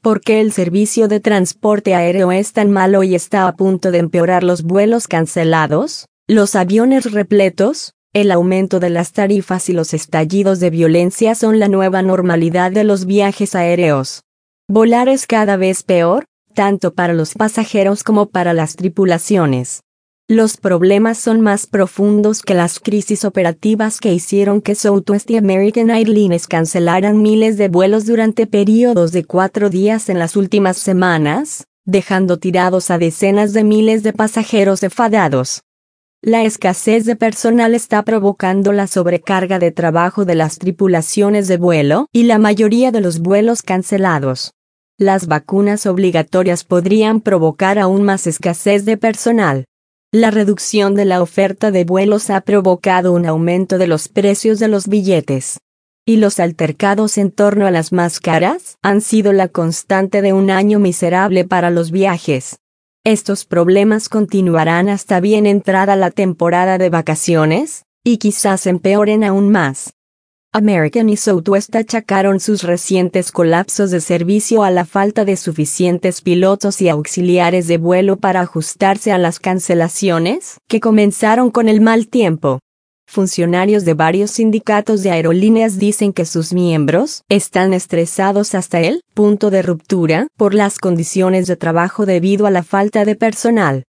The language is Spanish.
¿Por qué el servicio de transporte aéreo es tan malo y está a punto de empeorar? Los vuelos cancelados, los aviones repletos, el aumento de las tarifas y los estallidos de violencia son la nueva normalidad de los viajes aéreos. Volar es cada vez peor, tanto para los pasajeros como para las tripulaciones. Los problemas son más profundos que las crisis operativas que hicieron que Southwest y American Airlines cancelaran miles de vuelos durante periodos de 4 días en las últimas semanas, dejando tirados a decenas de miles de pasajeros enfadados. La escasez de personal está provocando la sobrecarga de trabajo de las tripulaciones de vuelo y la mayoría de los vuelos cancelados. Las vacunas obligatorias podrían provocar aún más escasez de personal. La reducción de la oferta de vuelos ha provocado un aumento de los precios de los billetes. Y los altercados en torno a las máscaras han sido la constante de un año miserable para los viajes. Estos problemas continuarán hasta bien entrada la temporada de vacaciones, y quizás empeoren aún más. American y Southwest achacaron sus recientes colapsos de servicio a la falta de suficientes pilotos y auxiliares de vuelo para ajustarse a las cancelaciones, que comenzaron con el mal tiempo. Funcionarios de varios sindicatos de aerolíneas dicen que sus miembros están estresados hasta el punto de ruptura por las condiciones de trabajo debido a la falta de personal.